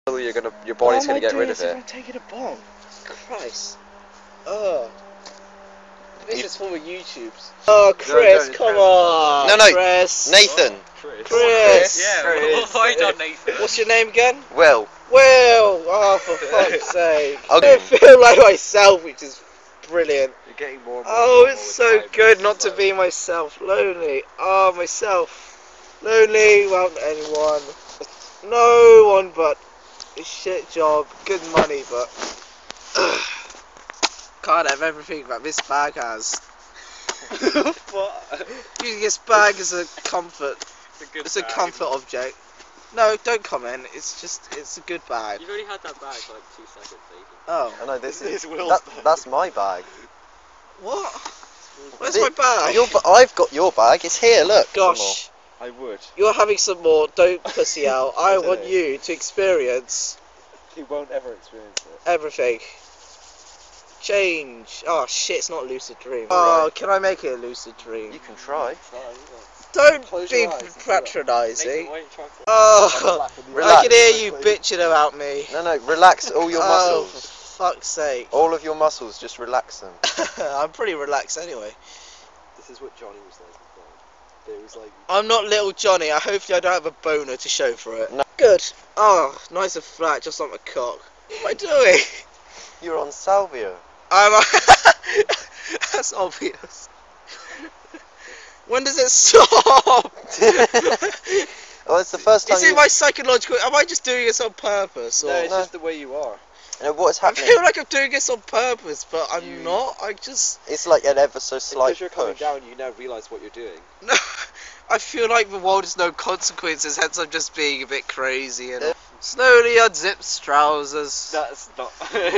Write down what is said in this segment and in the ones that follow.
Your body's gonna get rid of it. I'm taking a bomb. Christ. Oh. This is for the YouTubes. Oh, Chris, come on. No, Chris. Nathan. Chris. Yeah, I done Nathan. What's your name again? Will. Will. Oh, for fuck's sake. I Okay. don't feel like myself, which is brilliant. You're getting more and more. Oh, it's so good not to be myself. Lonely. Oh, myself. Lonely without anyone. No one but a shit job. Good money, but can't have everything that this bag has. What? Using this bag as a comfort. It's a comfort object. No, don't comment. It's a good bag. You've only had that bag for like 2 seconds, Nathan. Oh. I know this is Will's that's my bag. What? Where's my bag? I've got your bag. It's here. Look. Gosh. I would. You're having some more. Don't pussy out. I want you to experience He won't ever experience it. everything. Change. Oh shit, it's not a lucid dream. Oh, can I make it a lucid dream? You can try. Don't Close be your eyes. patronising. Nathan, why don't you try to... Oh, I Relax. can hear you bitching about me. No, relax all your Oh, muscles. for fuck's sake. All of your muscles, just relax them. I'm pretty relaxed anyway. This is what Johnny was like before. But it was like... I'm not little Johnny. Hopefully I don't have a boner to show for it. No. Good. Oh, nice and flat, just like my cock. What am I doing? You're on salvia. That's obvious. When does it stop? Well, it's the first time Is it my psychological... Am I just doing this on purpose? Or? No, it's just the way you are. You know, what's I happening? feel like I'm doing this on purpose, but I'm not. I just... It's like an ever so slight Because you're coming push. down, you now realise what you're doing. No, I feel like the world has no consequences, hence I'm just being a bit crazy and... Slowly unzips trousers. That's not...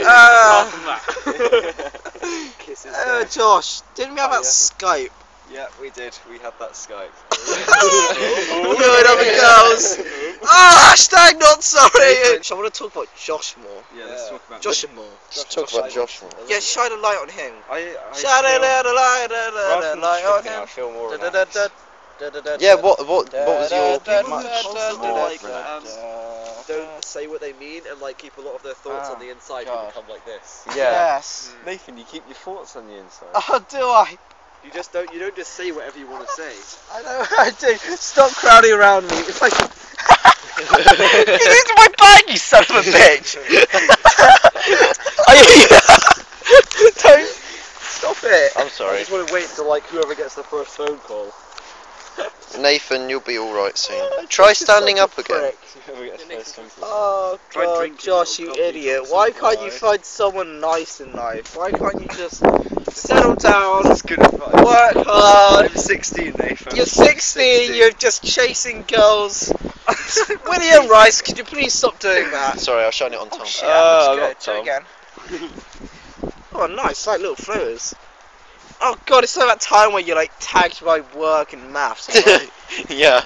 Kisses there. Josh, didn't we have Oh, that Skype? Yeah, we did. We had that Skype. Good other girls. Hashtag not sorry. I want to talk about Josh more. Yeah, let's talk about... Josh more. Just talk about Joshua. Yeah, shine a light on him. I Shine a feel- light on I him. feel more Yeah, what was your... don't say what they mean and like keep a lot of their thoughts on the inside and become like this. Yeah. Yes. Nathan, you keep your thoughts on the inside. Oh, do I? You don't just say whatever you want to say. I know I do. Stop crowding around me. If I can... Get into my bag, you son of a bitch! Don't stop it. I'm I sorry. just want to wait till like whoever gets the first phone call. Nathan, you'll be alright soon. Try standing up again. Whoever gets the first phone call. Oh Try god, drinking Josh, little you coffee idiot. cups Why and can't you life. find someone nice in life? Why can't you just settle down, That's good advice. work hard? I'm 16, Nathan. You're 16, you're just chasing girls. William Rice, could you please stop doing that? Sorry, I'll shine it on Tom. Shit, I'm that's not good. Do it Tom. again. Oh, nice, like little floaters. Oh god, it's like that time where you're like tagged by work and maths. Yeah.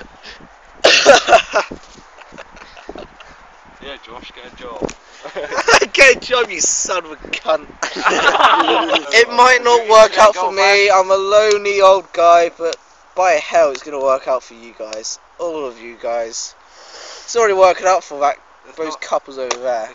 Yeah, Josh, get a job. Get a job, you son of a cunt. It might not work out for me. I'm a lonely old guy, but by hell, it's gonna work out for you guys, all of you guys. It's already working out for those couples over there.